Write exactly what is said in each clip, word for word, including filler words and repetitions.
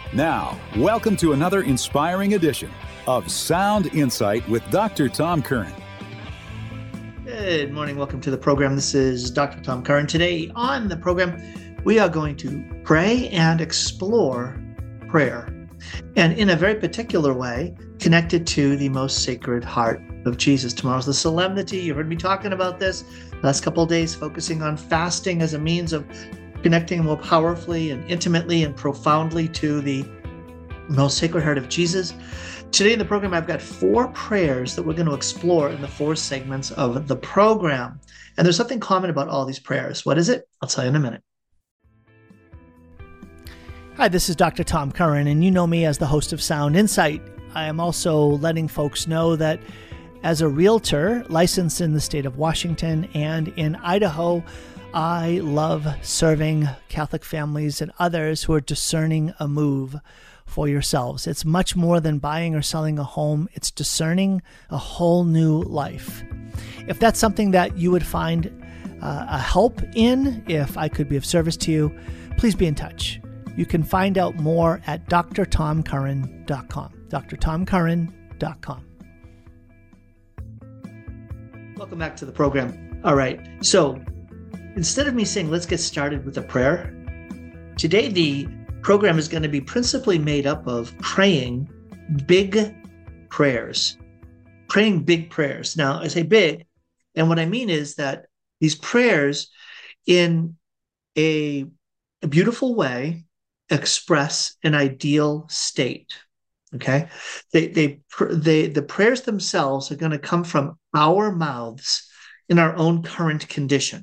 Now, welcome to another inspiring edition of Sound Insight with Doctor Tom Curran. Good morning. Welcome to the program. This is Doctor Tom Curran. Today on the program, we are going to pray and explore prayer, and in a very particular way, connected to the most sacred heart of Jesus. Tomorrow's the solemnity. You heard me talking about this last couple of days, focusing on fasting as a means of connecting more powerfully and intimately and profoundly to the most sacred heart of Jesus. Today in the program, I've got four prayers that we're going to explore in the four segments of the program. And there's something common about all these prayers. What is it? I'll tell you in a minute. Hi, this is Doctor Tom Curran, and you know me as the host of Sound Insight. I am also letting folks know that as a realtor licensed in the state of Washington and in Idaho, I love serving Catholic families and others who are discerning a move for yourselves. It's much more than buying or selling a home. It's discerning a whole new life. If that's something that you would find uh, a help in, if I could be of service to you, please be in touch. You can find out more at d r tom curran dot com. d r tom curran dot com. Welcome back to the program. All right. So instead of me saying, let's get started with a prayer, today the program is going to be principally made up of praying big prayers. Praying big prayers. Now, I say big, and what I mean is that these prayers, in a, a beautiful way, express an ideal state. Okay? They, they, they, the prayers themselves are going to come from our mouths in our own current condition.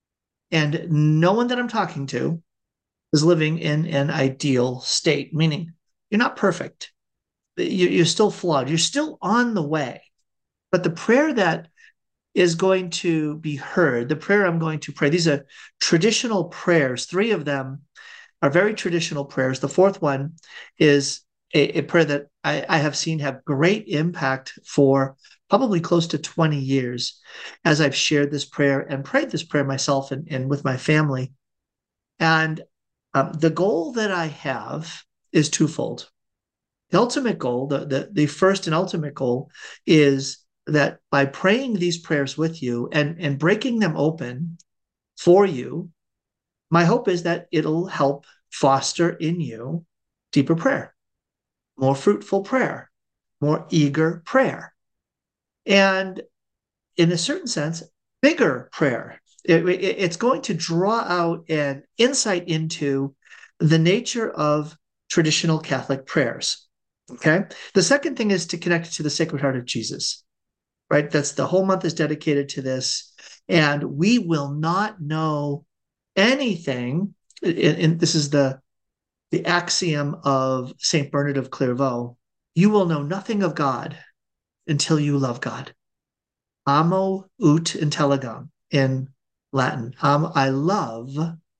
And no one that I'm talking to is living in an ideal state, meaning you're not perfect. You're still flawed. You're still on the way. But the prayer that is going to be heard, the prayer I'm going to pray, these are traditional prayers. Three of them are very traditional prayers. The fourth one is a, a prayer that I, I have seen have great impact for probably close to twenty years as I've shared this prayer and prayed this prayer myself and, and with my family. And um, the goal that I have is twofold. The ultimate goal, the, the, the first and ultimate goal, is that by praying these prayers with you and, and breaking them open for you, my hope is that it'll help foster in you deeper prayer, more fruitful prayer, more eager prayer. And in a certain sense, bigger prayer. It, it, it's going to draw out an insight into the nature of traditional Catholic prayers. Okay. The second thing is to connect it to the Sacred Heart of Jesus, right? That's the whole month is dedicated to this. And we will not know anything. And, and this is the, the axiom of Saint Bernard of Clairvaux. You will know nothing of God until you love God. Amo ut intelligam in Latin. Um, I love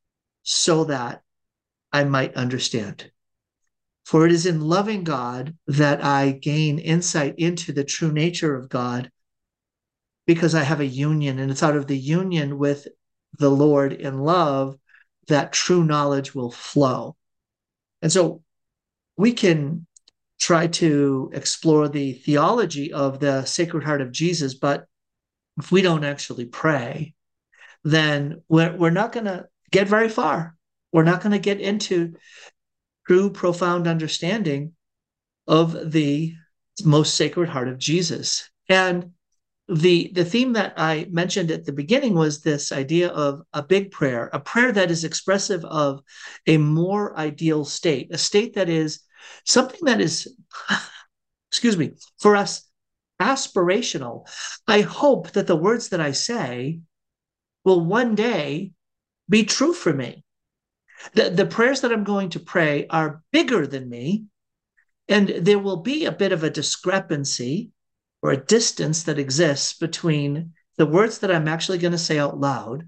so that I might understand. For it is in loving God that I gain insight into the true nature of God, because I have a union, and it's out of the union with the Lord in love that true knowledge will flow. And so we can try to explore the theology of the Sacred Heart of Jesus, but if we don't actually pray, then we're, we're not going to get very far. We're not going to get into true, profound understanding of the most sacred heart of Jesus. And the, the theme that I mentioned at the beginning was this idea of a big prayer, a prayer that is expressive of a more ideal state, a state that is something that is, excuse me, for us, aspirational. I hope that the words that I say will one day be true for me. The, the prayers that I'm going to pray are bigger than me, and there will be a bit of a discrepancy or a distance that exists between the words that I'm actually going to say out loud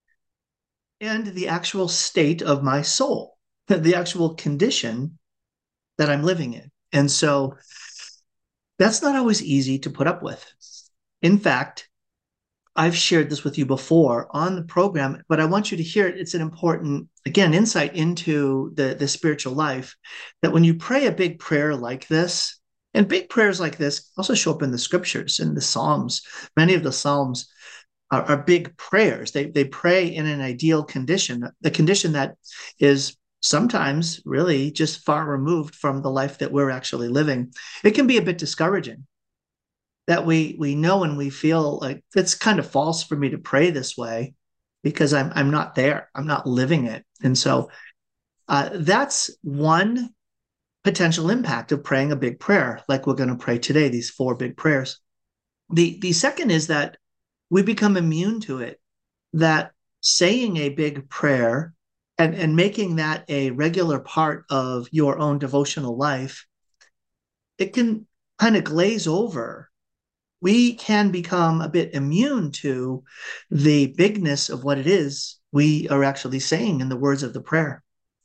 and the actual state of my soul, the actual condition that I'm living in. And so that's not always easy to put up with. In fact, I've shared this with you before on the program, but I want you to hear it. It's an important, again, insight into the, the spiritual life, that when you pray a big prayer like this, and big prayers like this also show up in the scriptures, in the Psalms. Many of the Psalms are, are big prayers. They, they pray in an ideal condition, the condition that is sometimes really just far removed from the life that we're actually living. It can be a bit discouraging that we we know and we feel like it's kind of false for me to pray this way because I'm I'm not there. I'm not living it. And so uh, that's one potential impact of praying a big prayer like we're going to pray today, these four big prayers. The, the second is that we become immune to it, that saying a big prayer and, and making that a regular part of your own devotional life, it can kind of glaze over. We can become a bit immune to the bigness of what it is we are actually saying in the words of the prayer.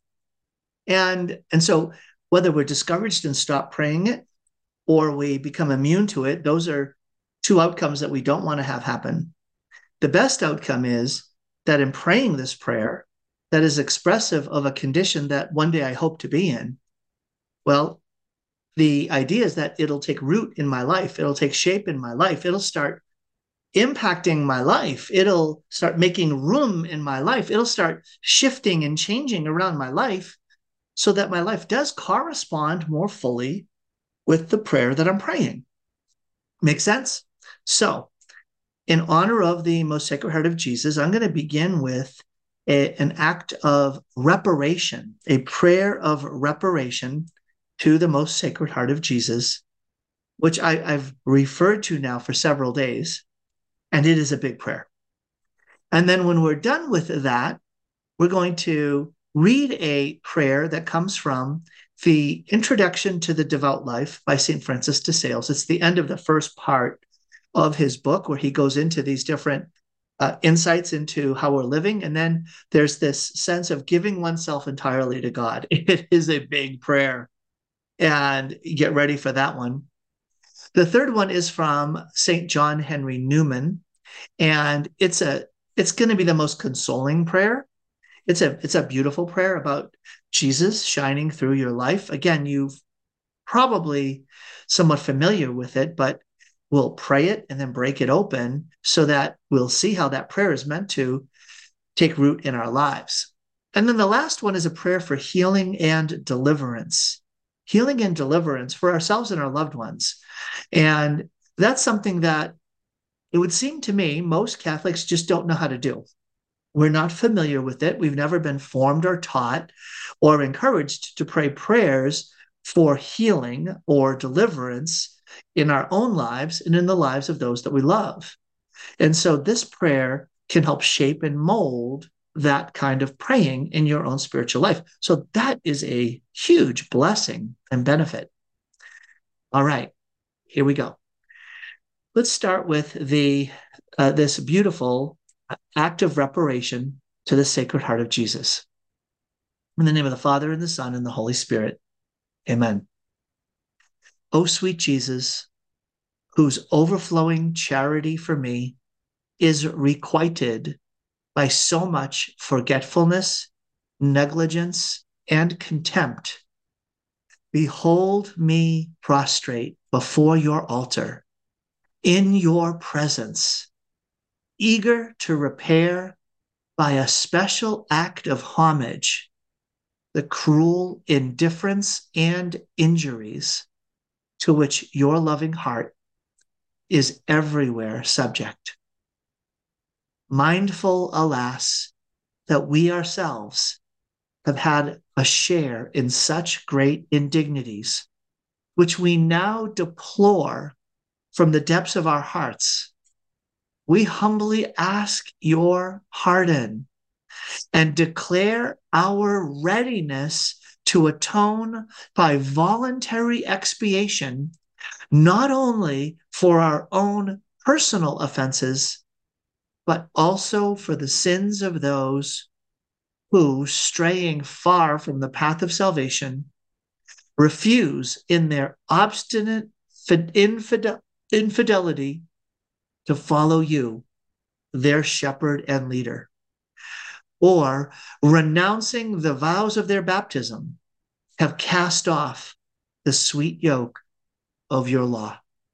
And, and so whether we're discouraged and stop praying it, or we become immune to it, those are two outcomes that we don't want to have happen. The best outcome is that in praying this prayer that is expressive of a condition that one day I hope to be in, well, the idea is that it'll take root in my life. It'll take shape in my life. It'll start impacting my life. It'll start making room in my life. It'll start shifting and changing around my life so that my life does correspond more fully with the prayer that I'm praying. Make sense? So, in honor of the Most Sacred Heart of Jesus, I'm going to begin with a, an act of reparation, a prayer of reparation to the Most Sacred Heart of Jesus, which I, I've referred to now for several days, and it is a big prayer. And then when we're done with that, we're going to read a prayer that comes from the Introduction to the Devout Life by Saint Francis de Sales. It's the end of the first part of his book where he goes into these different uh, insights into how we're living. And then there's this sense of giving oneself entirely to God. It is a big prayer. And get ready for that one. The third one is from Saint John Henry Newman, and it's a it's going to be the most consoling prayer. It's a it's a beautiful prayer about Jesus shining through your life. Again, you've probably somewhat familiar with it, but we'll pray it and then break it open so that we'll see how that prayer is meant to take root in our lives. And then the last one is a prayer for healing and deliverance. Healing and deliverance for ourselves and our loved ones. And that's something that it would seem to me most Catholics just don't know how to do. We're not familiar with it. We've never been formed or taught or encouraged to pray prayers for healing or deliverance in our own lives and in the lives of those that we love. And so this prayer can help shape and mold that kind of praying in your own spiritual life. So that is a huge blessing and benefit. All right, here we go. Let's start with the uh, this beautiful act of reparation to the Sacred Heart of Jesus. In the name of the Father, and the Son, and the Holy Spirit. Amen. O sweet Jesus, whose overflowing charity for me is requited by so much forgetfulness, negligence, and contempt, behold me prostrate before your altar, in your presence, eager to repair by a special act of homage the cruel indifference and injuries to which your loving heart is everywhere subject. Mindful, alas, that we ourselves have had a share in such great indignities, which we now deplore from the depths of our hearts, we humbly ask your pardon and declare our readiness to atone by voluntary expiation, not only for our own personal offenses, but also for the sins of those who, straying far from the path of salvation, refuse in their obstinate infidel- infidelity to follow you, their shepherd and leader, or renouncing the vows of their baptism, have cast off the sweet yoke of your law.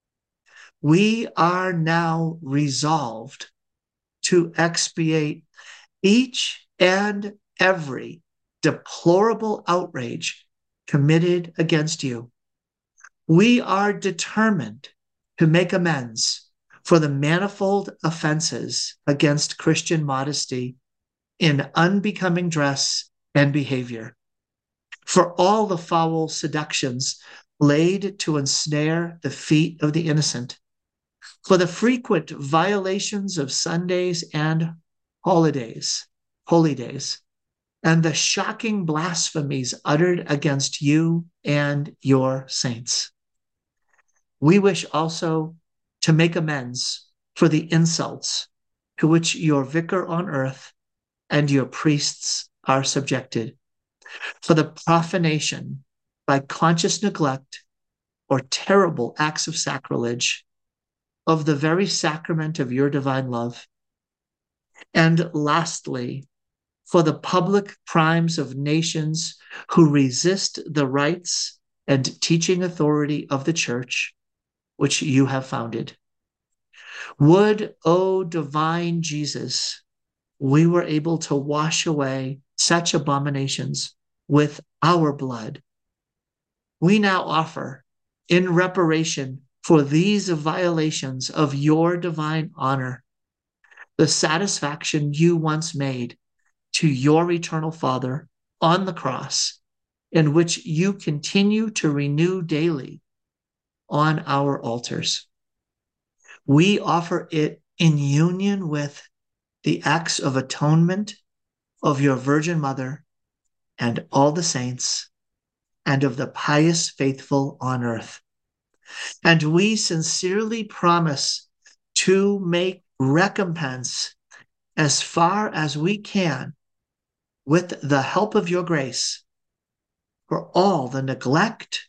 We are now resolved to expiate each and every deplorable outrage committed against you. We are determined to make amends for the manifold offenses against Christian modesty in unbecoming dress and behavior, for all the foul seductions laid to ensnare the feet of the innocent, for the frequent violations of Sundays and holidays, holy days, and the shocking blasphemies uttered against you and your saints. We wish also to make amends for the insults to which your vicar on earth and your priests are subjected, for the profanation by conscious neglect or terrible acts of sacrilege of the very sacrament of your divine love. And lastly, for the public crimes of nations who resist the rights and teaching authority of the church, which you have founded. Would, O divine Jesus, we were able to wash away such abominations with our blood. We now offer, in reparation for these violations of your divine honor, the satisfaction you once made to your eternal Father on the cross, in which you continue to renew daily on our altars. We offer it in union with the acts of atonement of your Virgin Mother and all the saints and of the pious faithful on earth. And we sincerely promise to make recompense as far as we can with the help of your grace for all the neglect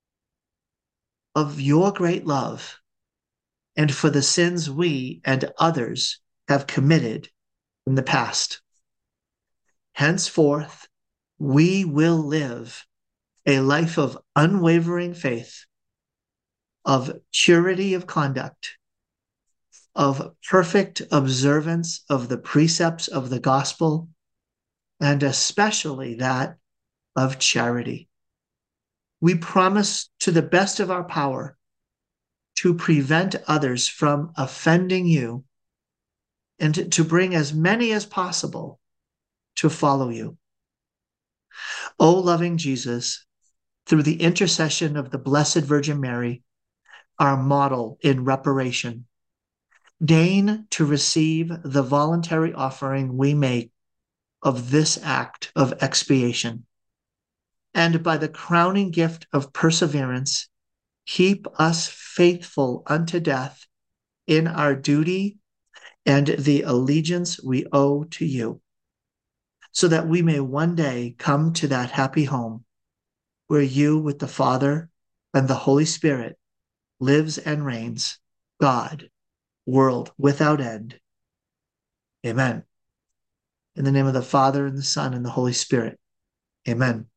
of your great love and for the sins we and others have committed in the past. Henceforth, we will live a life of unwavering faith, of purity of conduct, of perfect observance of the precepts of the gospel, and especially that of charity. We promise to the best of our power to prevent others from offending you and to bring as many as possible to follow you. O loving Jesus, through the intercession of the Blessed Virgin Mary, our model in reparation, deign to receive the voluntary offering we make of this act of expiation, and by the crowning gift of perseverance, keep us faithful unto death in our duty and the allegiance we owe to you, so that we may one day come to that happy home where you with the Father and the Holy Spirit lives and reigns, God, world without end. Amen. In the name of the Father, and the Son, and the Holy Spirit. Amen.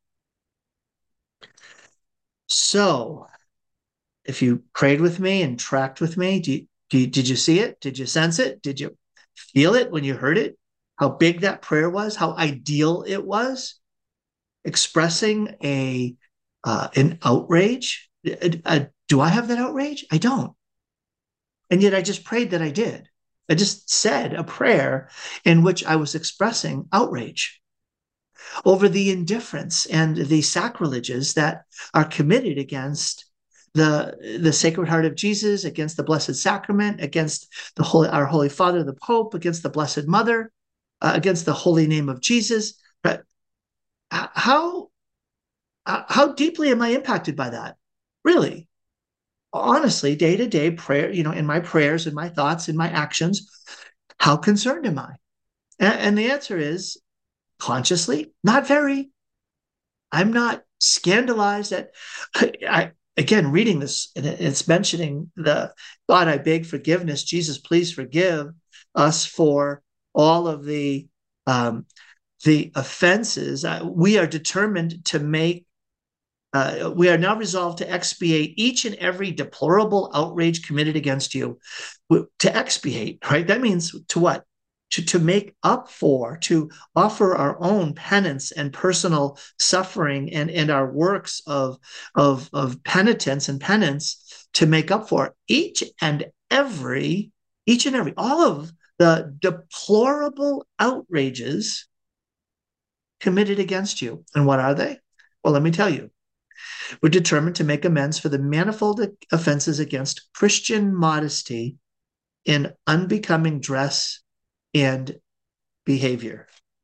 So, if you prayed with me and tracked with me, do you, do you, did you see it? Did you sense it? Did you feel it when you heard it? How big that prayer was? How ideal it was? Expressing a uh, an outrage? Uh, do I have that outrage? I don't. And yet I just prayed that I did. I just said a prayer in which I was expressing outrage over the indifference and the sacrileges that are committed against the, the Sacred Heart of Jesus, against the Blessed Sacrament, against the Holy, our Holy Father, the Pope, against the Blessed Mother, uh, against the holy name of Jesus. But how, how deeply am I impacted by that? Really? Honestly, day to day prayer, you know, in my prayers, in my thoughts, in my actions, how concerned am I? And, and the answer is consciously, not very. I'm not scandalized at, I, I again, reading this, and it's mentioning the God, I beg forgiveness, Jesus, please forgive us for all of the um, the offenses. Uh, we are determined to make, uh, we are now resolved to expiate each and every deplorable outrage committed against you. To expiate, right? That means to what? To, to make up for, to offer our own penance and personal suffering and, and our works of, of, of penitence and penance to make up for each and every, each and every, all of the deplorable outrages committed against you. And what are they? Well, let me tell you. We're determined to make amends for the manifold offenses against Christian modesty in unbecoming dress and behavior.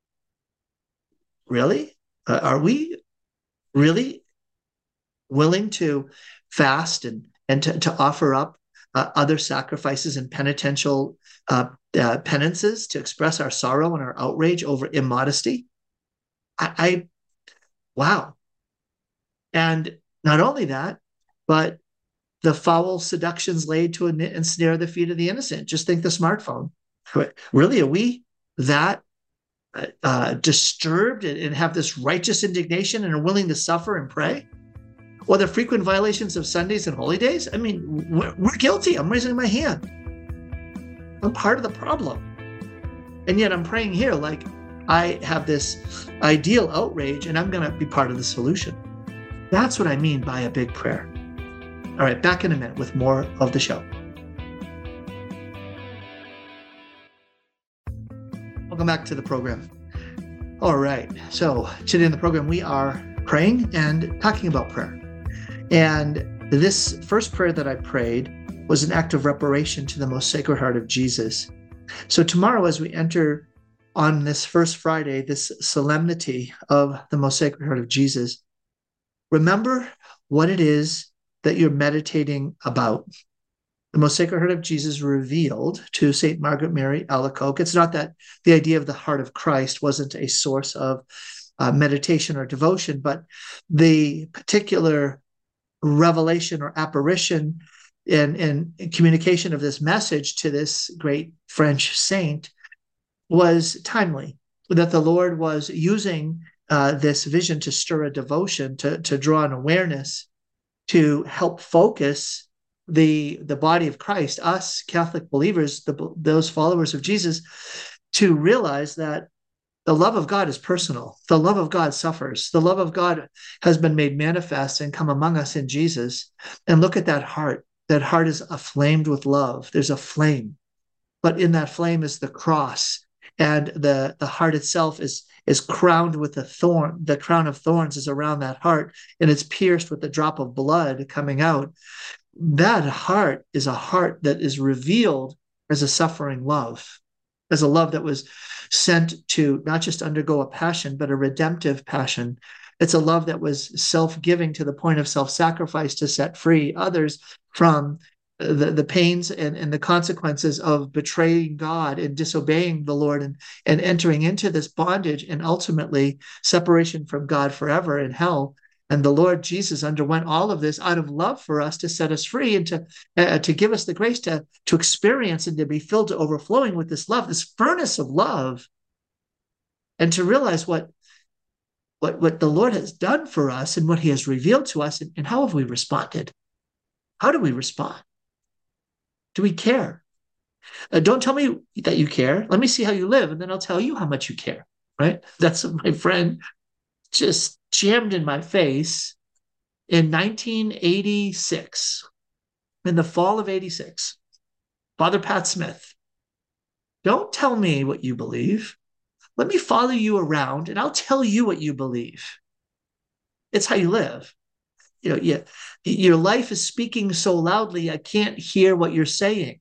Really? Uh, are we really willing to fast and, and to, to offer up uh, other sacrifices and penitential uh, uh, penances to express our sorrow and our outrage over immodesty? I, I wow. And not only that, but the foul seductions laid to ensnare the feet of the innocent. Just think the smartphone. Really, are we that uh, disturbed and have this righteous indignation and are willing to suffer and pray? Or the frequent violations of Sundays and holy days? I mean, we're, we're guilty. I'm raising my hand. I'm part of the problem. And yet I'm praying here like I have this ideal outrage and I'm going to be part of the solution. That's what I mean by a big prayer. All right, back in a minute with more of the show. Welcome back to the program. All right, so today in the program, we are praying and talking about prayer. And this first prayer that I prayed was an act of reparation to the most Sacred Heart of Jesus. So tomorrow, as we enter on this first Friday, this solemnity of the most Sacred Heart of Jesus, remember what it is that you're meditating about. The most Sacred Heart of Jesus revealed to Saint Margaret Mary Alacoque. It's not that the idea of the heart of Christ wasn't a source of uh, meditation or devotion, but the particular revelation or apparition and, and communication of this message to this great French saint was timely, that the Lord was using uh, this vision to stir a devotion, to, to draw an awareness, to help focus the, the body of Christ, us Catholic believers, the, those followers of Jesus, to realize that the love of God is personal. The love of God suffers. The love of God has been made manifest and come among us in Jesus. And look at that heart. That heart is aflamed with love. There's a flame. But in that flame is the cross. And the, the heart itself is, is crowned with a thorn. The crown of thorns is around that heart, and it's pierced with a drop of blood coming out. That heart is a heart that is revealed as a suffering love, as a love that was sent to not just undergo a passion, but a redemptive passion. It's a love that was self-giving to the point of self-sacrifice to set free others from the, the pains and, and the consequences of betraying God and disobeying the Lord and, and entering into this bondage and ultimately separation from God forever in hell. And the Lord Jesus underwent all of this out of love for us to set us free and to, uh, to give us the grace to, to experience and to be filled to overflowing with this love, this furnace of love, and to realize what, what, what the Lord has done for us and what he has revealed to us, and, and how have we responded? How do we respond? Do we care? Uh, don't tell me that you care. Let me see how you live, and then I'll tell you how much you care, right? That's what my friend just jammed in my face in nineteen eighty-six, in the fall of eighty-six. Father Pat Smith, don't tell me what you believe. Let me follow you around, and I'll tell you what you believe. It's how you live. You know, yeah, your life is speaking so loudly, I can't hear what you're saying.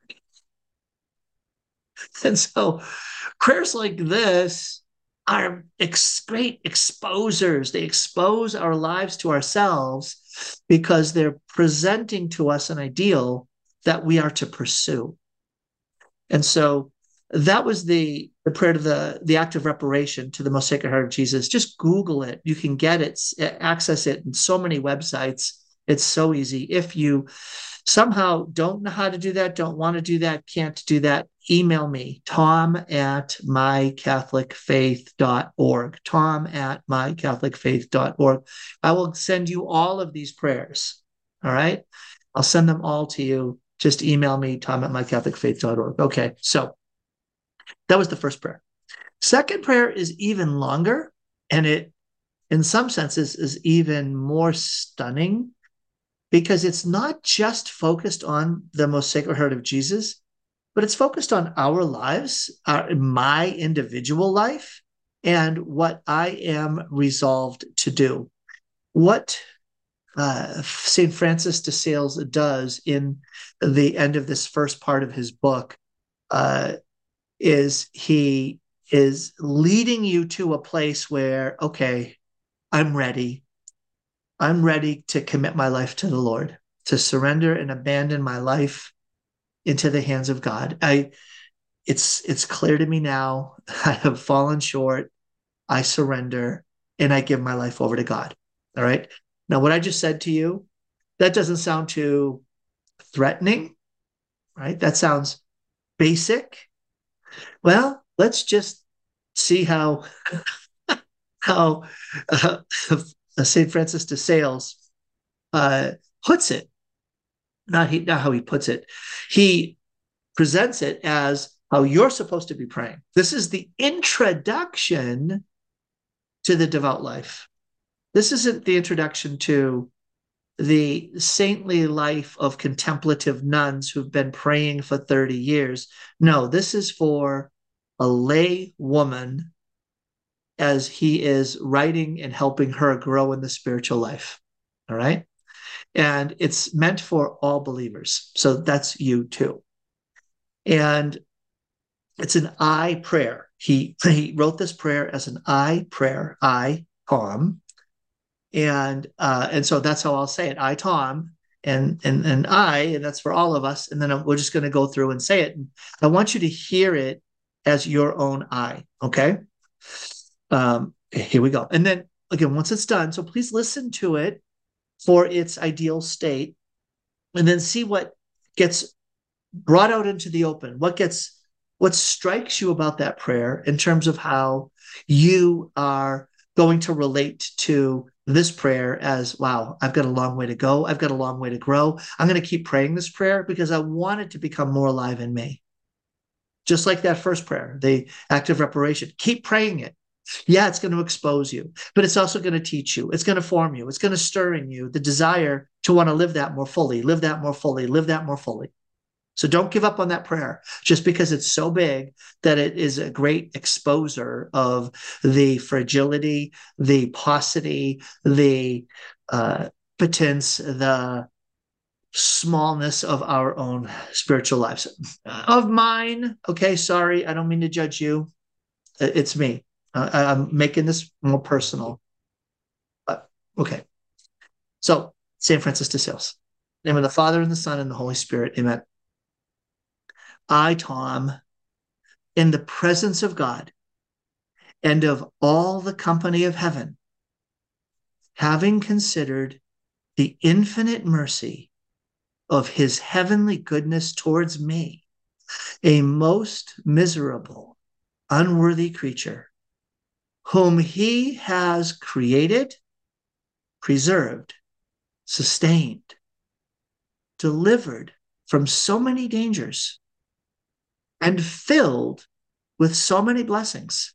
And so prayers like this are ex- great exposers. They expose our lives to ourselves because they're presenting to us an ideal that we are to pursue. And so that was the, the prayer to the, the act of reparation to the most Sacred Heart of Jesus. Just Google it. You can get it, access it in so many websites. It's so easy. If you somehow don't know how to do that, don't want to do that, can't do that, email me, tom at my catholic faith dot org, tom at my catholic faith dot org. I will send you all of these prayers, all right? I'll send them all to you. Just email me, tom at my catholic faith dot org. Okay, so that was the first prayer. Second prayer is even longer, and it, in some senses, is even more stunning because it's not just focused on the most sacred heart of Jesus, but it's focused on our lives, our, my individual life, and what I am resolved to do. What uh, Saint Francis de Sales does in the end of this first part of his book uh, is he is leading you to a place where, okay, I'm ready. I'm ready to commit my life to the Lord, to surrender and abandon my life into the hands of God. I, it's, it's clear to me now, I have fallen short. I surrender and I give my life over to God. All right. Now, what I just said to you, that doesn't sound too threatening, right? That sounds basic. Well, let's just see how how uh, Saint Francis de Sales uh, puts it. Not he, not how he puts it. He presents it as how you're supposed to be praying. This is the introduction to the devout life. This isn't the introduction to the saintly life of contemplative nuns who've been praying for thirty years. No, this is for a lay woman as he is writing and helping her grow in the spiritual life. All right. And it's meant for all believers. So that's you too. And it's an I prayer. He, he wrote this prayer as an I prayer, I, Tom. And uh, and so that's how I'll say it, I, Tom, and, and, and I, and that's for all of us. And then we're just going to go through and say it. And I want you to hear it as your own I, okay? Um, here we go. And then, again, once it's done, so please listen to it for its ideal state, and then see what gets brought out into the open, what gets, what strikes you about that prayer in terms of how you are going to relate to this prayer as, wow, I've got a long way to go. I've got a long way to grow. I'm going to keep praying this prayer because I want it to become more alive in me. Just like that first prayer, the act of reparation. Keep praying it. Yeah, it's going to expose you, but it's also going to teach you. It's going to form you. It's going to stir in you the desire to want to live that more fully, live that more fully, live that more fully. So don't give up on that prayer just because it's so big that it is a great exposer of the fragility, the paucity, the uh, potence, the smallness of our own spiritual lives. Of mine, okay, sorry, I don't mean to judge you. It's me. Uh, I'm making this more personal. But, okay. So, Saint Francis de Sales. In the name of the Father, and the Son, and the Holy Spirit. Amen. I, Tom, in the presence of God and of all the company of heaven, having considered the infinite mercy of his heavenly goodness towards me, a most miserable, unworthy creature, whom he has created, preserved, sustained, delivered from so many dangers, and filled with so many blessings,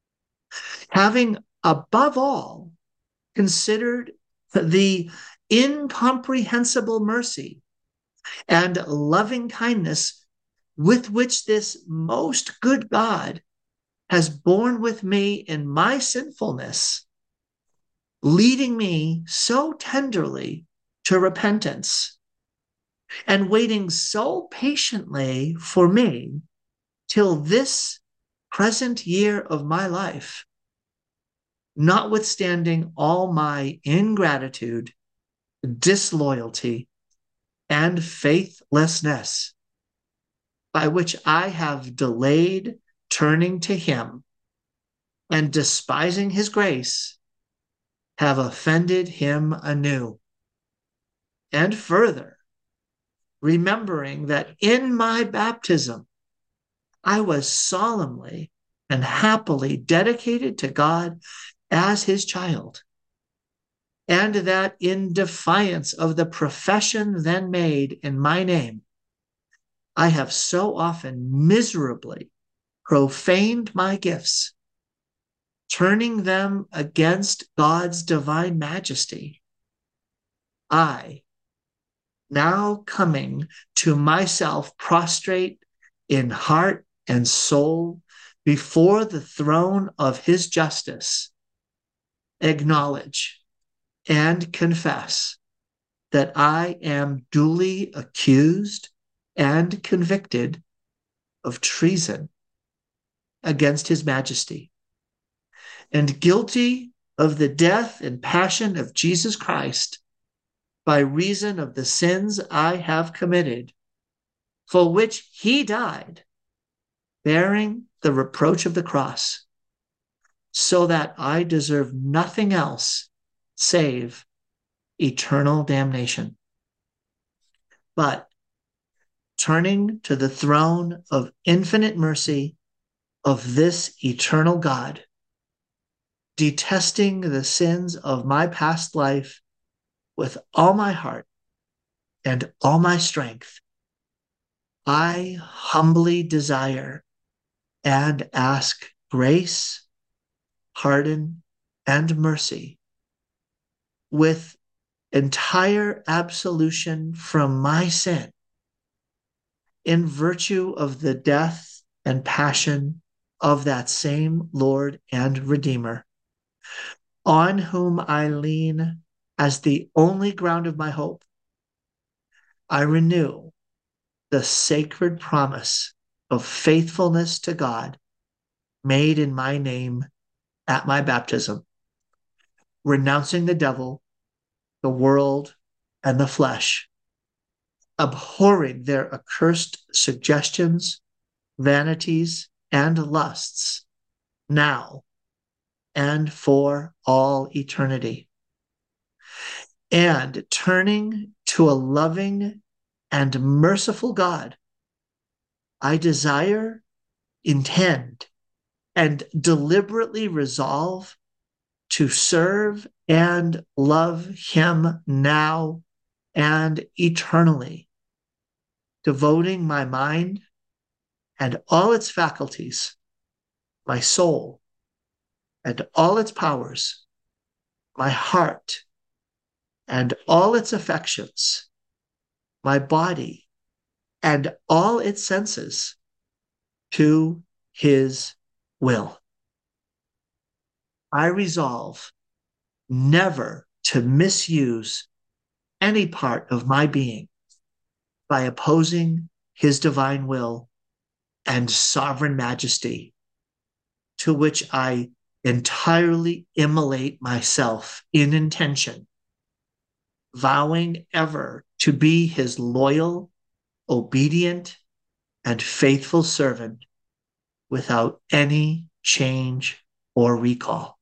having above all considered the incomprehensible mercy and loving kindness with which this most good God has borne with me in my sinfulness, leading me so tenderly to repentance, and waiting so patiently for me till this present year of my life, notwithstanding all my ingratitude, disloyalty, and faithlessness, by which I have delayed turning to him, and despising his grace, have offended him anew. And further, remembering that in my baptism I was solemnly and happily dedicated to God as his child, and that in defiance of the profession then made in my name, I have so often miserably profaned my gifts, turning them against God's divine majesty. I, now coming to myself prostrate in heart and soul before the throne of his justice, acknowledge and confess that I am duly accused and convicted of treason against his majesty, and guilty of the death and passion of Jesus Christ by reason of the sins I have committed, for which he died, bearing the reproach of the cross, so that I deserve nothing else save eternal damnation. But turning to the throne of infinite mercy of this eternal God, detesting the sins of my past life with all my heart and all my strength, I humbly desire and ask grace, pardon, and mercy with entire absolution from my sin in virtue of the death and passion of that same Lord and Redeemer, on whom I lean as the only ground of my hope. I renew the sacred promise of faithfulness to God made in my name at my baptism, renouncing the devil, the world, and the flesh, abhorring their accursed suggestions, vanities, and lusts, now and for all eternity, and turning to a loving and merciful God, I desire, intend, and deliberately resolve to serve and love him now and eternally, devoting my mind and all its faculties, my soul and all its powers, my heart and all its affections, my body and all its senses, to his will. I resolve never to misuse any part of my being by opposing his divine will and sovereign majesty, to which I entirely immolate myself in intention, vowing ever to be his loyal, obedient, and faithful servant without any change or recall.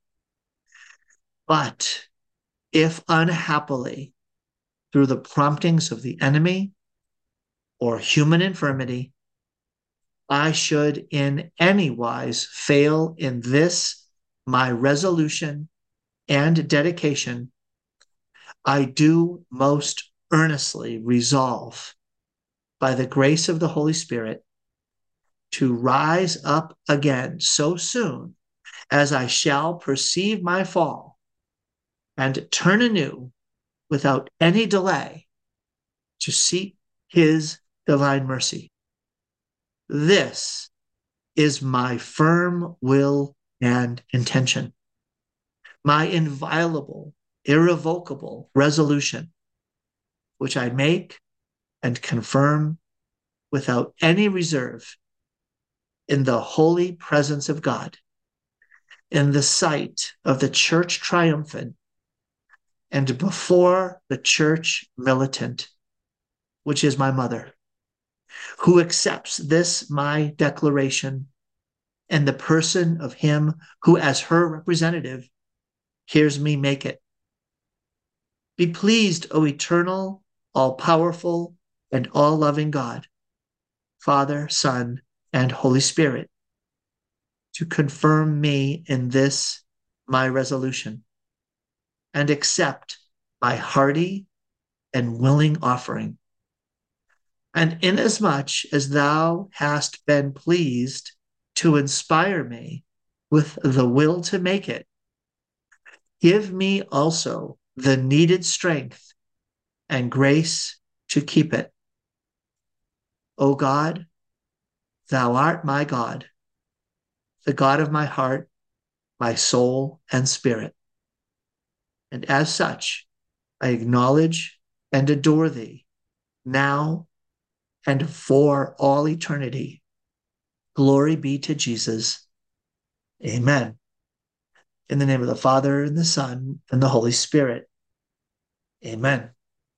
But if unhappily, through the promptings of the enemy or human infirmity, I should in any wise fail in this my resolution and dedication, I do most earnestly resolve, by the grace of the Holy Spirit, to rise up again so soon as I shall perceive my fall, and turn anew without any delay to seek his divine mercy. This is my firm will and intention, my inviolable, irrevocable resolution, which I make and confirm without any reserve in the holy presence of God, in the sight of the church triumphant, and before the church militant, which is my mother, who accepts this my declaration in the person of him who, as her representative, hears me make it. Be pleased, O eternal, all-powerful, and all-loving God, Father, Son, and Holy Spirit to confirm me in this my resolution and accept my hearty and willing offering. And inasmuch as thou hast been pleased to inspire me with the will to make it, give me also the needed strength and grace to keep it. O God, thou art my God, the God of my heart, my soul, and spirit. And as such, I acknowledge and adore thee now and for all eternity. Glory be to Jesus. Amen. In the name of the Father, and the Son, and the Holy Spirit. Amen.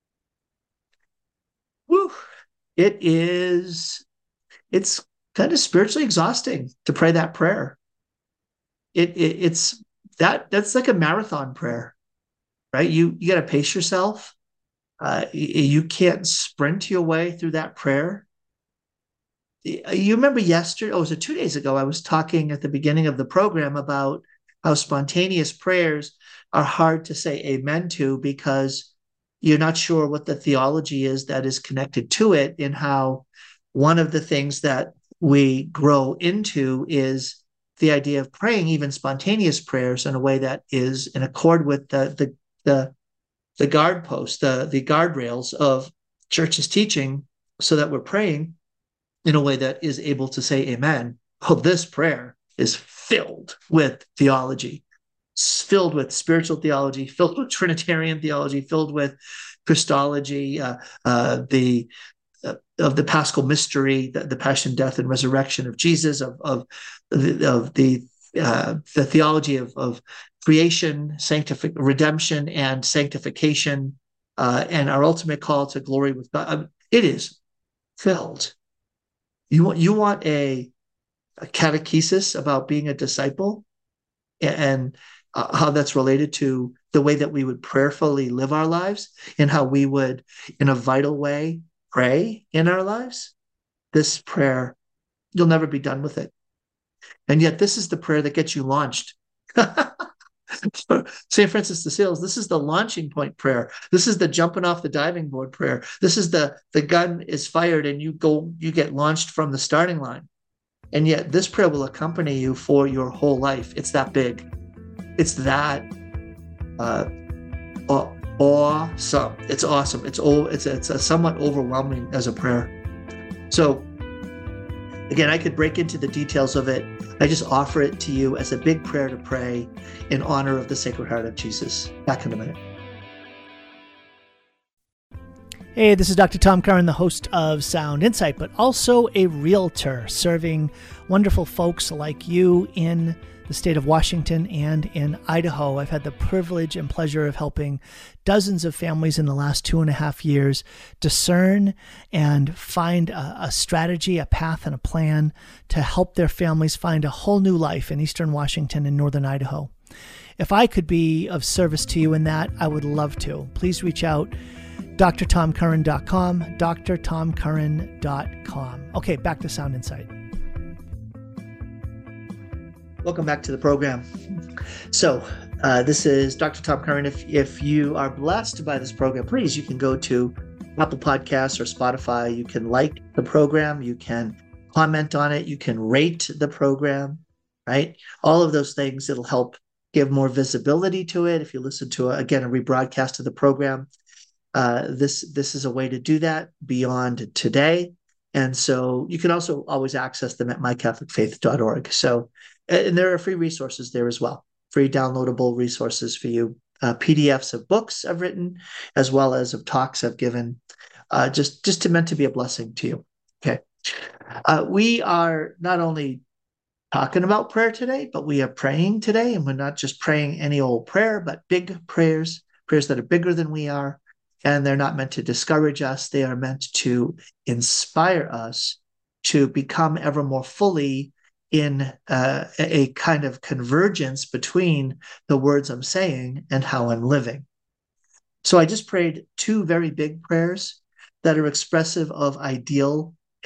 Woo. It is, it's kind of spiritually exhausting to pray that prayer. It, it it's that that's like a marathon prayer, right? You you got to pace yourself. Uh, you, you can't sprint your way through that prayer. You remember yesterday, oh, was it two days ago? I was talking at the beginning of the program about how spontaneous prayers are hard to say amen to because you're not sure what the theology is that is connected to it, and how one of the things that we grow into is the idea of praying even spontaneous prayers in a way that is in accord with the the the, the guard posts, the, the guardrails of church's teaching, so that we're praying in a way that is able to say amen. Oh, this prayer is filled with theology, filled with spiritual theology, filled with Trinitarian theology, filled with Christology, uh, uh, the uh, of the Paschal mystery, the, the passion, death, and resurrection of Jesus, of of the of the uh, the theology of of creation, sanctific redemption, and sanctification, uh, and our ultimate call to glory with God. I mean, it is filled. You want you want a, a catechesis about being a disciple, and uh, how that's related to the way that we would prayerfully live our lives, and how we would, in a vital way, pray in our lives. This prayer, you'll never be done with it. And yet this is the prayer that gets you launched. Saint Francis de Sales, this is the launching point prayer. This is the jumping off the diving board prayer. This is the the gun is fired and you go, you get launched from the starting line. And yet this prayer will accompany you for your whole life. It's that big. It's that uh, awesome. It's awesome. It's it's it's a somewhat overwhelming as a prayer. So again, I could break into the details of it. I just offer it to you as a big prayer to pray in honor of the Sacred Heart of Jesus. Back in a minute. Hey, this is Doctor Tom Curran, the host of Sound Insight, but also a realtor serving wonderful folks like you in the state of Washington and in Idaho. I've had the privilege and pleasure of helping dozens of families in the last two and a half years discern and find a, a strategy, a path, and a plan to help their families find a whole new life in Eastern Washington and Northern Idaho. If I could be of service to you in that, I would love to. Please reach out, D R tom curran dot com, D R tom curran dot com. Okay, back to Sound Insight. Welcome back to the program. So uh, this is Doctor Tom Curran. If, if you are blessed by this program, please, you can go to Apple Podcasts or Spotify. You can like the program. You can comment on it. You can rate the program, right? All of those things, it'll help give more visibility to it. If you listen to, a, again, a rebroadcast of the program, uh, this, this is a way to do that beyond today. And so you can also always access them at my catholic faith dot org. So, and there are free resources there as well, free downloadable resources for you, uh, P D Fs of books I've written, as well as of talks I've given, uh, just, just to meant to be a blessing to you. Okay. Uh, we are not only talking about prayer today, but we are praying today, and we're not just praying any old prayer, but big prayers, prayers that are bigger than we are. And they're not meant to discourage us. They are meant to inspire us to become ever more fully in uh, a kind of convergence between the words I'm saying and how I'm living. So I just prayed two very big prayers that are expressive of ideal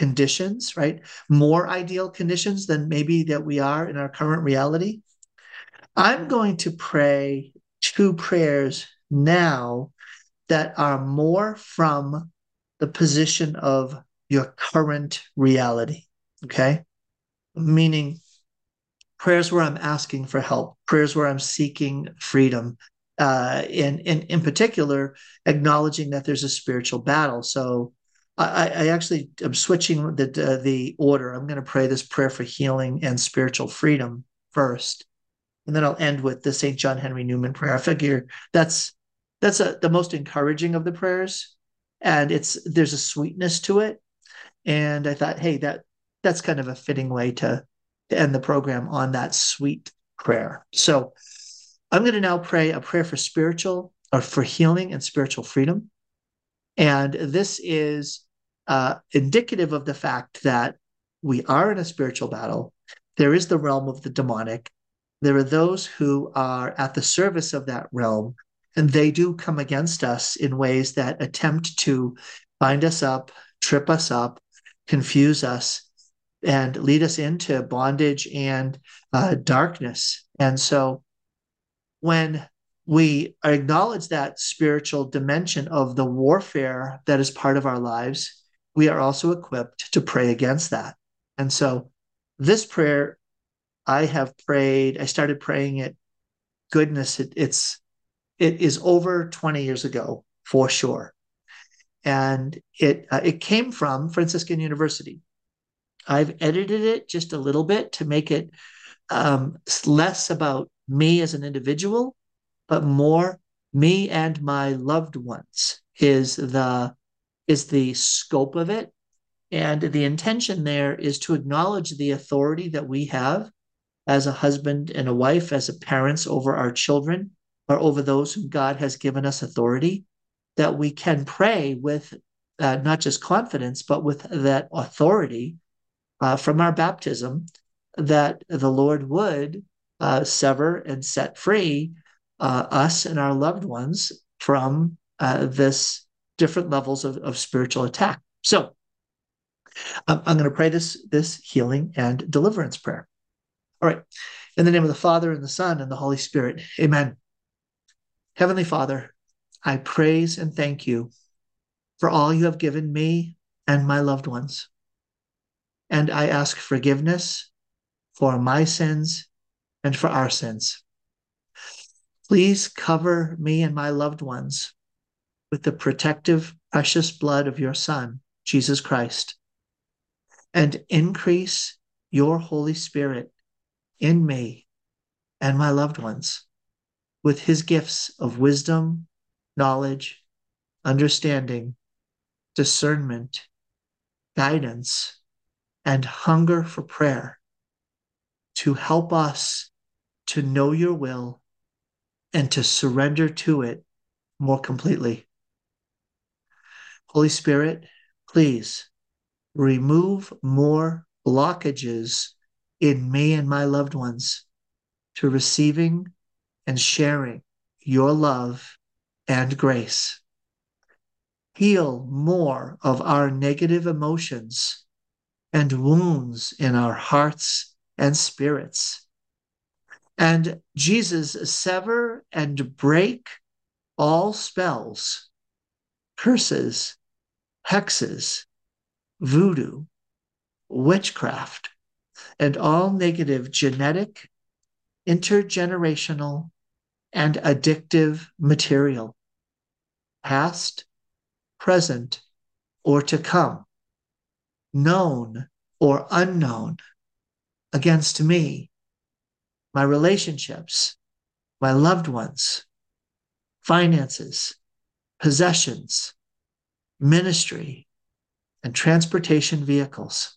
conditions, right? More ideal conditions than maybe that we are in our current reality. I'm going to pray two prayers now that are more from the position of your current reality, okay? Meaning prayers where I'm asking for help, prayers where I'm seeking freedom, uh, and, and in particular, acknowledging that there's a spiritual battle. So I, I actually am switching the, uh, the order. I'm going to pray this prayer for healing and spiritual freedom first, and then I'll end with the Saint John Henry Newman prayer. I figure that's that's a, the most encouraging of the prayers, and it's there's a sweetness to it. And I thought, hey, that that's kind of a fitting way to, to end the program on that sweet prayer. So I'm going to now pray a prayer for spiritual or for healing and spiritual freedom. And this is uh, indicative of the fact that we are in a spiritual battle. There is the realm of the demonic. There are those who are at the service of that realm, and they do come against us in ways that attempt to bind us up, trip us up, confuse us, and lead us into bondage and uh, darkness. And so when we acknowledge that spiritual dimension of the warfare that is part of our lives, we are also equipped to pray against that. And so this prayer, I have prayed, I started praying it, goodness, it, it's, it is over twenty years ago, for sure. And it, uh, it came from Franciscan University. I've edited it just a little bit to make it um, less about me as an individual, but more me and my loved ones is the, is the scope of it. And the intention there is to acknowledge the authority that we have as a husband and a wife, as a parents over our children, or over those whom God has given us authority, that we can pray with uh, not just confidence, but with that authority uh, from our baptism, that the Lord would uh, sever and set free uh, us and our loved ones from uh, this different levels of, of spiritual attack. So um, I'm going to pray this, this healing and deliverance prayer. All right. In the name of the Father, and the Son, and the Holy Spirit. Amen. Heavenly Father, I praise and thank you for all you have given me and my loved ones. And I ask forgiveness for my sins and for our sins. Please cover me and my loved ones with the protective, precious blood of your Son, Jesus Christ, and increase your Holy Spirit in me and my loved ones with his gifts of wisdom, knowledge, understanding, discernment, guidance, and hunger for prayer to help us to know your will and to surrender to it more completely. Holy Spirit, please remove more blockages in me and my loved ones to receiving and sharing your love and grace. Heal more of our negative emotions and wounds in our hearts and spirits. And Jesus, sever and break all spells, curses, hexes, voodoo, witchcraft, and all negative genetic, intergenerational, and addictive material, past, present, or to come, known or unknown, against me, my relationships, my loved ones, finances, possessions, ministry, and transportation vehicles.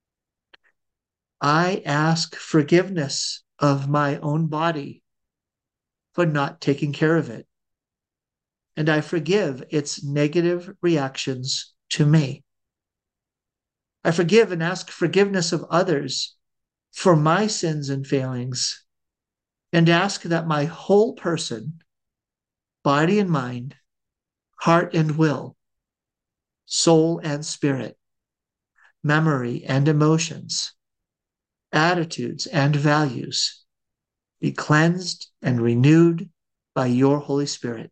I ask forgiveness of my own body for not taking care of it, and I forgive its negative reactions to me. I forgive and ask forgiveness of others for my sins and failings, and ask that my whole person, body and mind, heart and will, soul and spirit, memory and emotions, attitudes and values be cleansed and renewed by your Holy Spirit.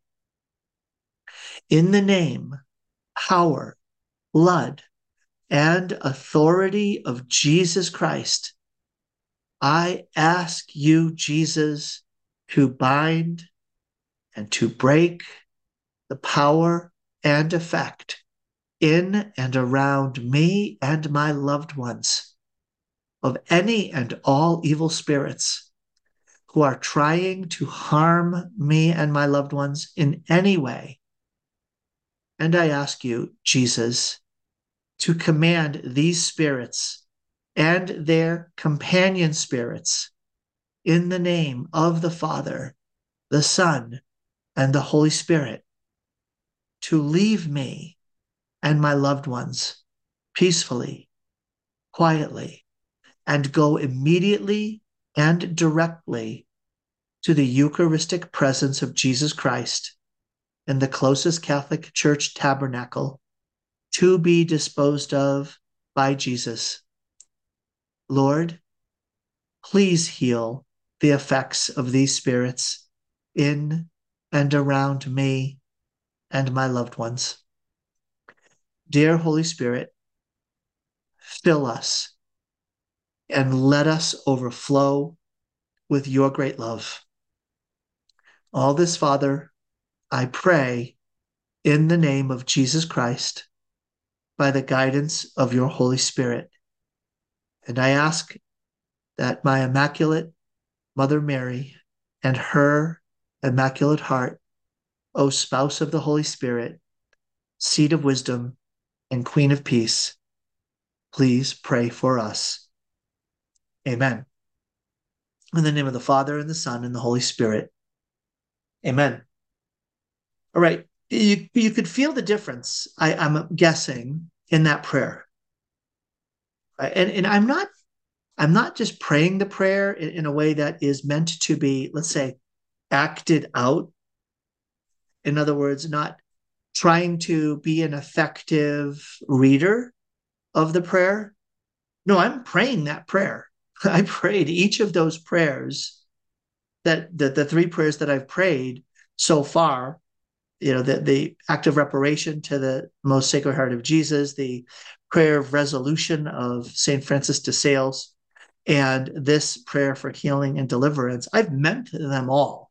In the name, power, blood, and authority of Jesus Christ, I ask you, Jesus, to bind and to break the power and effect in and around me and my loved ones of any and all evil spirits who are trying to harm me and my loved ones in any way. And I ask you, Jesus, to command these spirits and their companion spirits in the name of the Father, the Son, and the Holy Spirit to leave me and my loved ones peacefully, quietly, and go immediately and directly to the Eucharistic presence of Jesus Christ in the closest Catholic Church tabernacle to be disposed of by Jesus. Lord, please heal the effects of these spirits in and around me and my loved ones. Dear Holy Spirit, fill us and let us overflow with your great love. All this, Father, I pray in the name of Jesus Christ, by the guidance of your Holy Spirit. And I ask that my Immaculate Mother Mary and her Immaculate Heart, O Spouse of the Holy Spirit, Seat of Wisdom and Queen of Peace, please pray for us. Amen. In the name of the Father, and the Son, and the Holy Spirit. Amen. All right. You, you could feel the difference, I, I'm guessing, in that prayer. And, and I'm not I'm not just praying the prayer in, in a way that is meant to be, let's say, acted out. In other words, not trying to be an effective reader of the prayer. No, I'm praying that prayer. I prayed each of those prayers, that the, the three prayers that I've prayed so far, you know, the, the act of reparation to the Most Sacred Heart of Jesus, the prayer of resolution of Saint Francis de Sales, and this prayer for healing and deliverance. I've meant them all.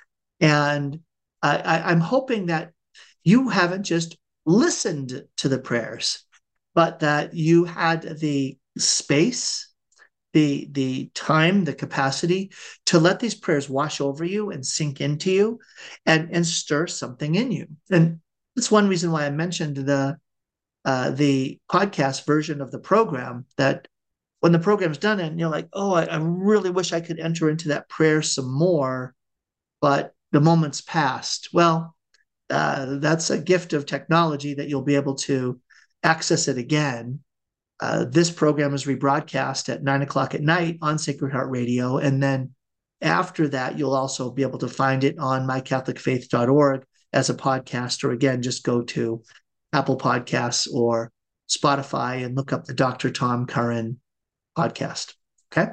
And I, I, I'm hoping that you haven't just listened to the prayers, but that you had the space, the, the time, the capacity to let these prayers wash over you and sink into you and, and stir something in you. And that's one reason why I mentioned the, uh, the podcast version of the program, that when the program's done and you're like, oh, I, I really wish I could enter into that prayer some more, but the moment's passed. Well, uh, that's a gift of technology that you'll be able to access it again. Uh, this program is rebroadcast at nine o'clock at night on Sacred Heart Radio. And then after that, you'll also be able to find it on my catholic faith dot org as a podcast, or again, just go to Apple Podcasts or Spotify and look up the Doctor Tom Curran podcast. Okay.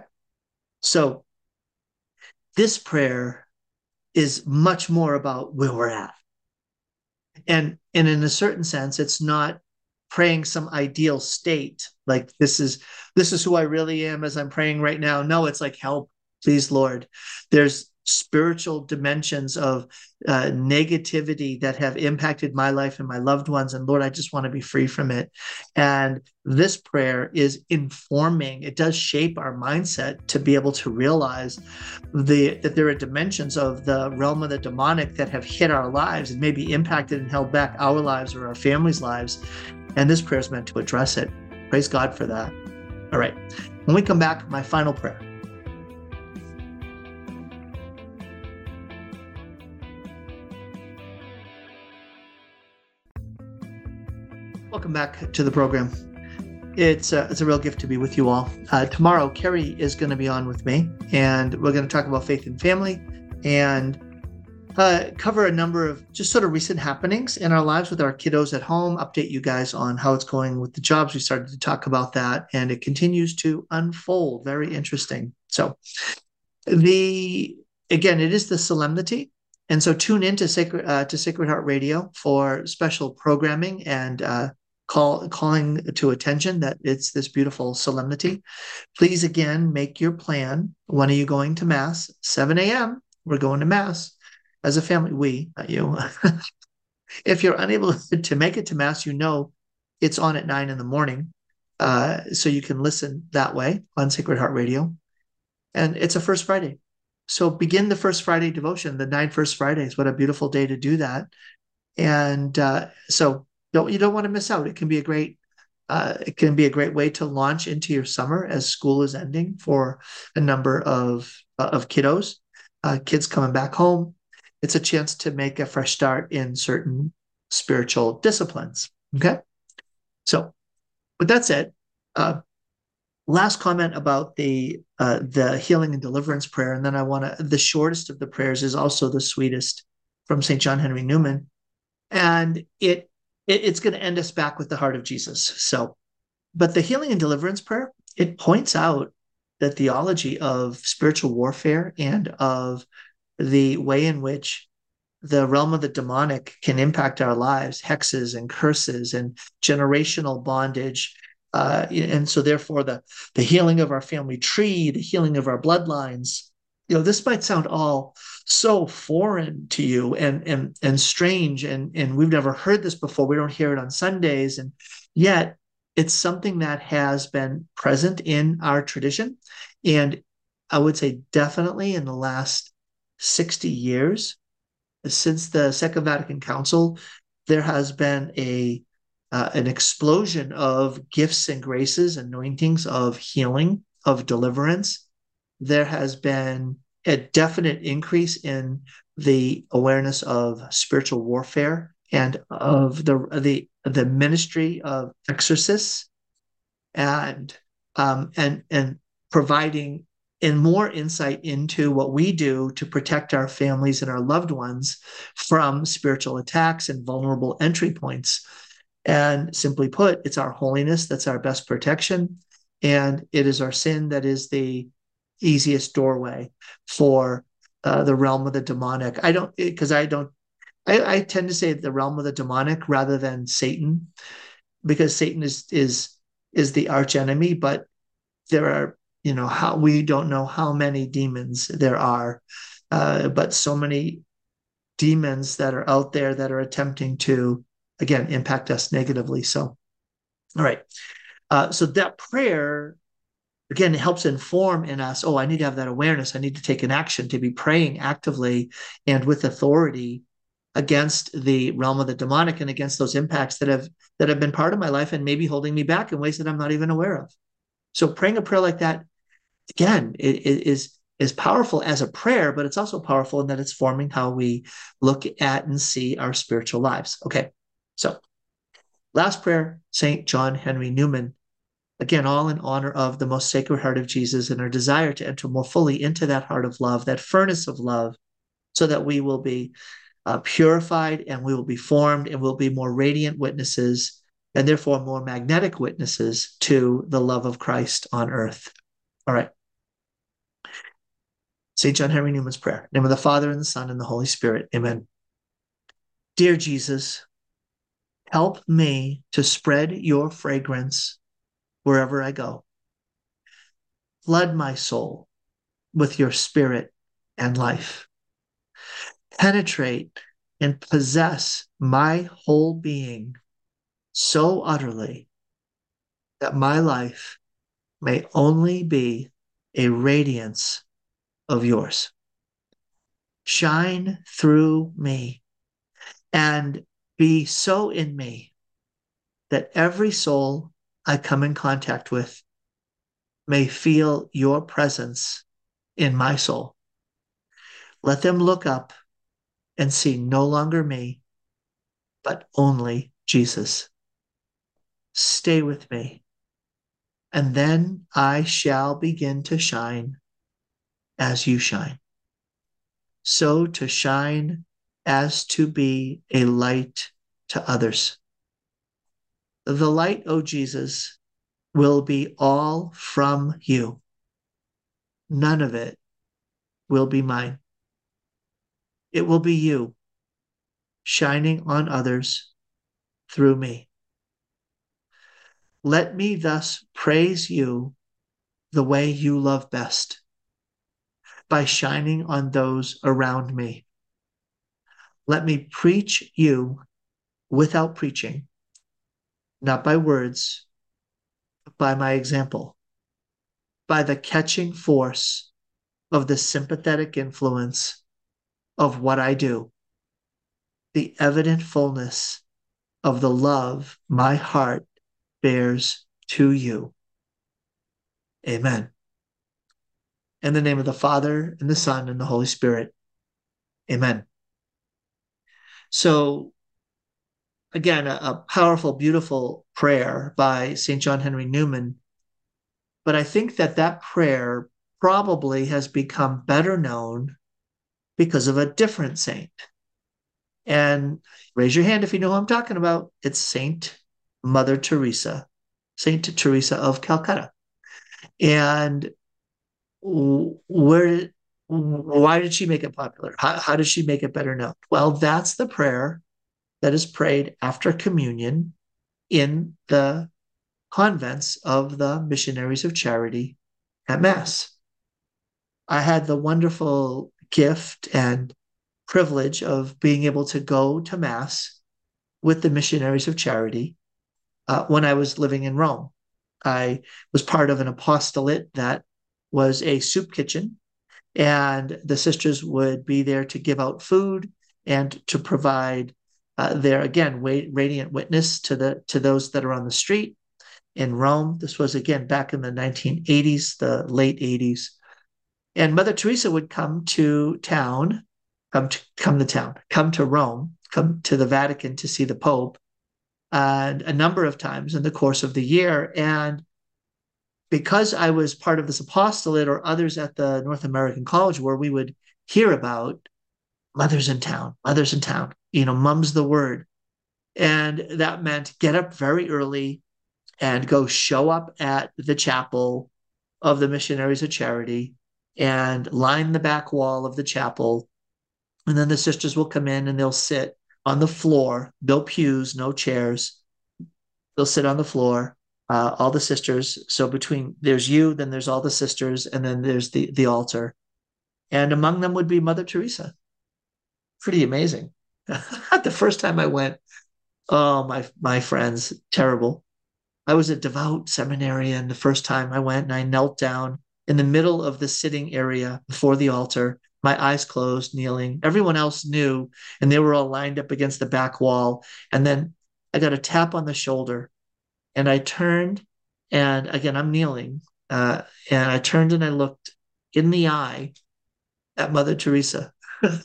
So this prayer is much more about where we're at. And, and in a certain sense, it's not praying some ideal state, like this is this is who I really am as I'm praying right now. No, it's like, help, please, Lord. There's spiritual dimensions of uh, negativity that have impacted my life and my loved ones, and Lord, I just want to be free from it. And this prayer is informing, it does shape our mindset to be able to realize the that there are dimensions of the realm of the demonic that have hit our lives and maybe impacted and held back our lives or our families' lives. And this prayer is meant to address it. Praise God for that. All right. When we come back, my final prayer. Welcome back to the program. It's a, it's a real gift to be with you all. Uh, tomorrow, Carrie is going to be on with me, and we're going to talk about faith and family. And uh, cover a number of just sort of recent happenings in our lives with our kiddos at home, update you guys on how it's going with the jobs. We started to talk about that, and it continues to unfold. Very interesting. So the again, it is the solemnity. And so tune in to Sacred, uh, to Sacred Heart Radio for special programming and uh, call calling to attention that it's this beautiful solemnity. Please, again, make your plan. When are you going to Mass? seven a.m. We're going to Mass as a family. We, not you. If you're unable to make it to Mass, you know it's on at nine in the morning. Uh, so you can listen that way on Sacred Heart Radio. And it's a First Friday. So begin the First Friday devotion, the nine First Fridays. What a beautiful day to do that. And uh, so don't, you don't want to miss out. It can be a great uh, it can be a great way to launch into your summer as school is ending for a number of uh, of kiddos, uh, kids coming back home. It's a chance to make a fresh start in certain spiritual disciplines. Okay, so with that said, uh, last comment about the uh, the healing and deliverance prayer, and then I want to. The shortest of the prayers is also the sweetest, from Saint John Henry Newman, and it, it it's going to end us back with the heart of Jesus. So, but the healing and deliverance prayer, it points out the theology of spiritual warfare and of the way in which the realm of the demonic can impact our lives, hexes and curses and generational bondage. Uh, and so therefore the, the healing of our family tree, the healing of our bloodlines, you know, this might sound all so foreign to you and, and, and strange. And, and we've never heard this before. We don't hear it on Sundays. And yet it's something that has been present in our tradition. And I would say definitely in the last sixty years, since the Second Vatican Council, there has been a uh, an explosion of gifts and graces, anointings of healing, of deliverance. There has been a definite increase in the awareness of spiritual warfare and of the the the ministry of exorcists, and um, and and providing and more insight into what we do to protect our families and our loved ones from spiritual attacks and vulnerable entry points. And simply put, it's our holiness that's our best protection, and it is our sin that is the easiest doorway for uh, the realm of the demonic. I don't, because I don't, I, I tend to say the realm of the demonic rather than Satan, because Satan is is is the arch enemy, but there are, you know, how we don't know how many demons there are, uh, but so many demons that are out there that are attempting to, again, impact us negatively. So, all right. Uh, so that prayer, again, it helps inform in us, oh, I need to have that awareness. I need to take an action to be praying actively and with authority against the realm of the demonic and against those impacts that have that have been part of my life and maybe holding me back in ways that I'm not even aware of. So praying a prayer like that, again, it, it is is powerful as a prayer, but it's also powerful in that it's forming how we look at and see our spiritual lives. Okay, so last prayer, Saint John Henry Newman. Again, all in honor of the most sacred heart of Jesus and our desire to enter more fully into that heart of love, that furnace of love, so that we will be uh, purified and we will be formed and we'll be more radiant witnesses and therefore more magnetic witnesses to the love of Christ on earth. All right. Saint John Henry Newman's prayer. In the name of the Father, and the Son, and the Holy Spirit. Amen. Dear Jesus, help me to spread your fragrance wherever I go. Flood my soul with your spirit and life. Penetrate and possess my whole being so utterly that my life may only be a radiance of yours. Shine through me and be so in me that every soul I come in contact with may feel your presence in my soul. Let them look up and see no longer me, but only Jesus. Stay with me, and then I shall begin to shine as you shine. so to shine as to be a light to others. The light, O Jesus, will be all from you. None of it will be mine. It will be you shining on others through me. Let me thus praise you the way you love best, by shining on those around me. Let me preach you without preaching, not by words, but by my example, by the catching force of the sympathetic influence of what I do, the evident fullness of the love my heart bears to you. Amen. In the name of the Father, and the Son, and the Holy Spirit. Amen. So, again, a, a powerful, beautiful prayer by Saint John Henry Newman. But I think that that prayer probably has become better known because of a different saint. And raise your hand if you know who I'm talking about. It's Saint Mother Teresa, Saint Teresa of Calcutta. And where, why did she make it popular? How, how did she make it better known? Well, that's the prayer that is prayed after communion in the convents of the Missionaries of Charity at Mass. I had the wonderful gift and privilege of being able to go to Mass with the Missionaries of Charity uh, when I was living in Rome. I was part of an apostolate that was a soup kitchen, and the sisters would be there to give out food and to provide uh, their, again, wa- radiant witness to the to those that are on the street in Rome. This was, again, back in the nineteen eighties, the late eighties. And Mother Teresa would come to town, come to, come to town, come to Rome, come to the Vatican to see the Pope, and a number of times in the course of the year. And because I was part of this apostolate, or others at the North American College, where we would hear about mothers in town, mothers in town, you know, mum's the word. And that meant get up very early and go show up at the chapel of the Missionaries of Charity and line the back wall of the chapel. And then the sisters will come in and they'll sit on the floor, no pews, no chairs. They'll sit on the floor. Uh, all the sisters. So between there's you, then there's all the sisters, and then there's the, the altar. And among them would be Mother Teresa. Pretty amazing. The first time I went, oh, my, my friends, terrible. I was a devout seminarian the first time I went, and I knelt down in the middle of the sitting area before the altar, my eyes closed, kneeling. Everyone else knew, and they were all lined up against the back wall. And then I got a tap on the shoulder. And I turned, and again, I'm kneeling, uh, and I turned and I looked in the eye at Mother Teresa.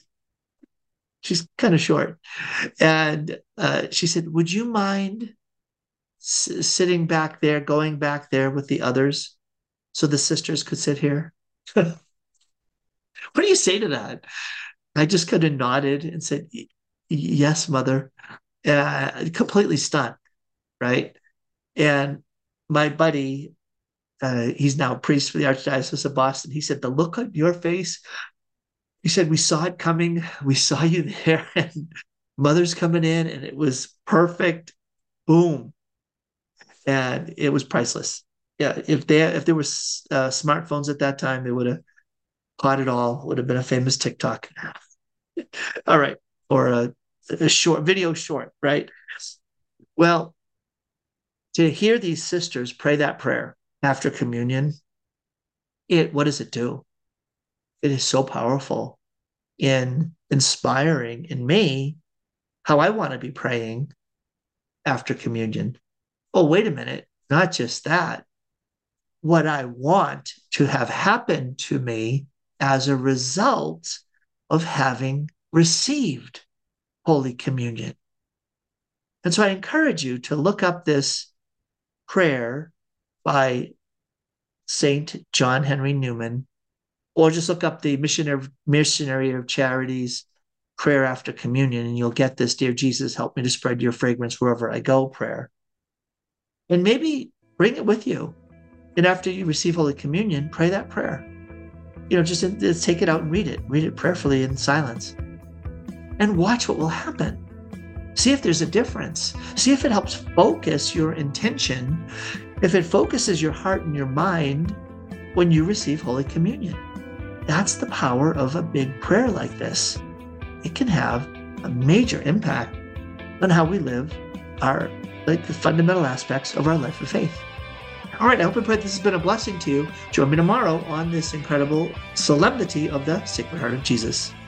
She's kind of short. And uh, she said, would you mind s- sitting back there, going back there with the others so the sisters could sit here? What do you say to that? I just kind of nodded and said, yes, Mother. Uh, completely stunned, right? And my buddy, uh, he's now a priest for the Archdiocese of Boston. He said, the look on your face, he said, we saw it coming. We saw you there, and Mother's coming in, and it was perfect. Boom. And it was priceless. Yeah, if they if there were uh, smartphones at that time, they would have caught it all. Would have been a famous TikTok. All right. Or a, a short video short, right? Well, to hear these sisters pray that prayer after communion, it what does it do? It is so powerful in inspiring in me how I want to be praying after communion. Oh, wait a minute. Not just that. What I want to have happen to me as a result of having received Holy Communion. And so I encourage you to look up this prayer by Saint John Henry Newman, Or just look up the Missionary, Missionary of Charities prayer after communion, and you'll get this, Dear Jesus, help me to spread your fragrance wherever I go prayer. And maybe bring it with you. And after you receive Holy Communion, pray that prayer. You know, just, just take it out and read it. Read it prayerfully in silence. And watch what will happen. See if there's a difference. See if it helps focus your intention, if it focuses your heart and your mind when you receive Holy Communion. That's the power of a big prayer like this. It can have a major impact on how we live our, like the fundamental aspects of our life of faith. All right, I hope and pray this has been a blessing to you. Join me tomorrow on this incredible solemnity of the Sacred Heart of Jesus.